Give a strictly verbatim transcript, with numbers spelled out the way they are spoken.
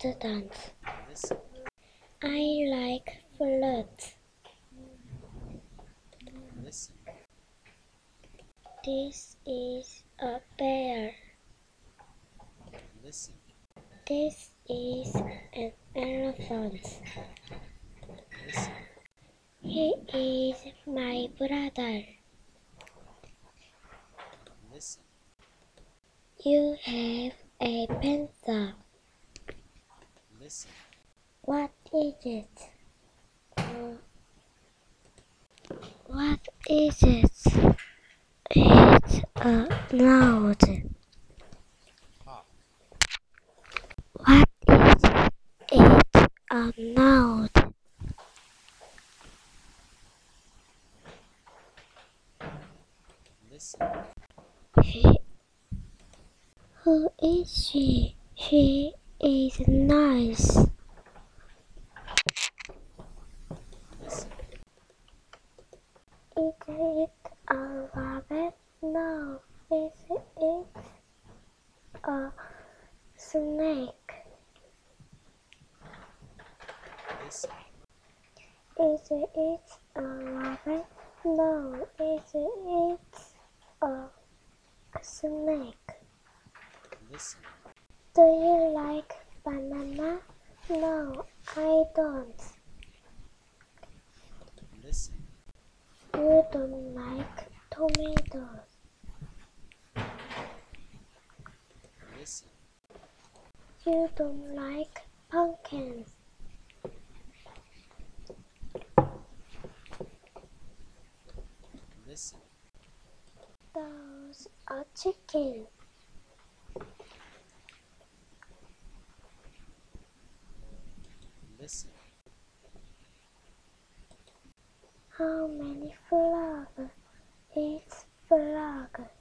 dance. Listen. I like flutes. Listen. This is a bear. Listen. This is an elephant. Listen. He is my brother. Listen. You have a pencil. Listen. What is it? Uh, what is it? It's a nose. Talk. What is it? It's a nose. Listen. She, who is she? She is nice. Listen. Is it a rabbit? No. Is it a snake? Listen. Is it a rabbit? No. Is it a snake? Listen. Do you like banana? No, I don't. Listen. You don't like tomatoes. Listen. You don't like pumpkins. Listen. Those are chickens. Listen. How many frogs? It's frog.